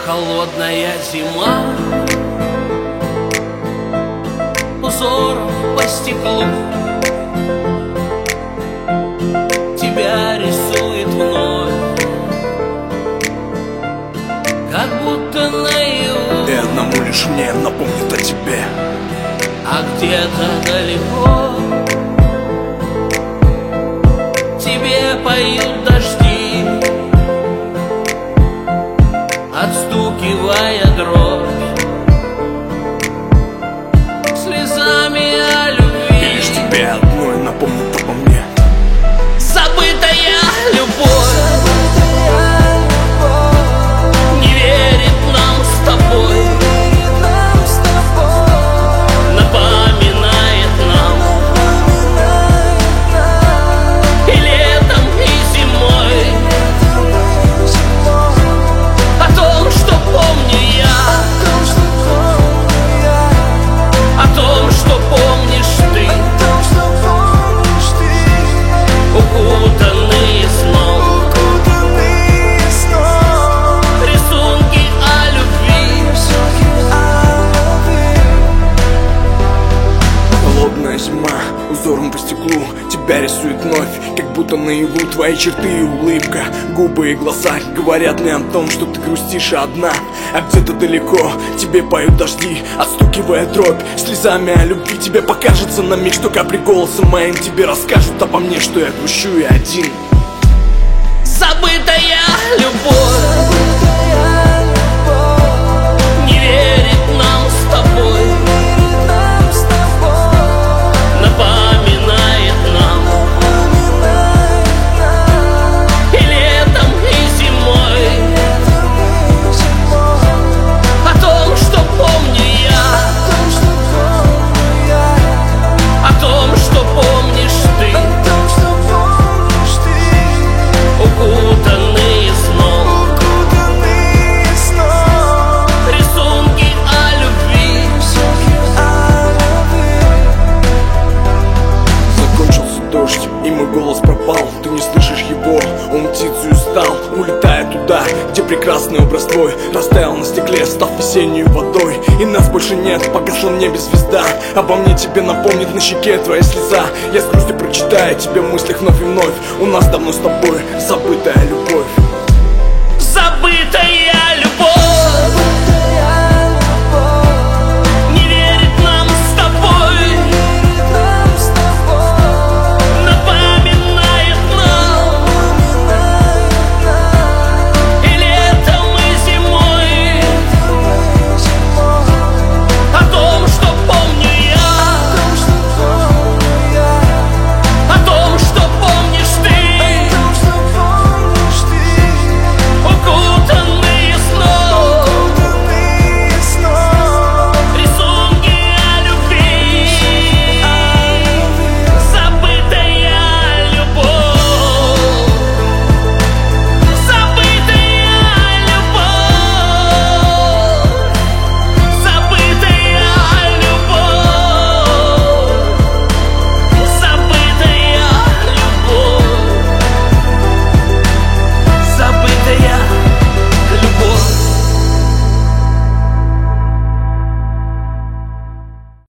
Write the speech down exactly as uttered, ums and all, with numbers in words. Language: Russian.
Холодная зима, узором по стеклу тебя рисует вновь, как будто наяву. И одному лишь мне напомнит о тебе. А где-то далеко тебе поют дожди, отстукивая дробь слезами о любви. И лишь тебе одной напомнит обо мне. Забытая любовь не верит нам с тобой, напоминает нам и летом, и зимой о том, что помню я, о том, что помнишь ты, укутанные сном рисунки о любви. Холодная зима, узором по стеклу тебя рисует вновь, как будто наяву твои черты и улыбка. Губы и глаза говорят мне о том, что ты грустишь одна. А где-то далеко тебе поют дожди, отстукивая дробь слезами о любви. Тебе покажется на миг, что капли голосом моим тебе расскажут обо мне, что я грущу и один. Забытая любовь не верит нам с тобой, напоминает нам и летом, и зимой о том, что помню я, о том, что помнишь ты, укутанные сном рисунки о любви. Закончился дождь, и мой голос пропал. Ты не слышишь его, он птицей стал, улетая туда, где прекрасный образ твой растаял на стекле, став весенней водой. И нас больше нет, погасла в небе звезда. Обо мне тебе напомнит на щеке твоя слеза. Я с грустью прочитаю тебе в мыслях вновь и вновь. У нас давно с тобой забытая любовь.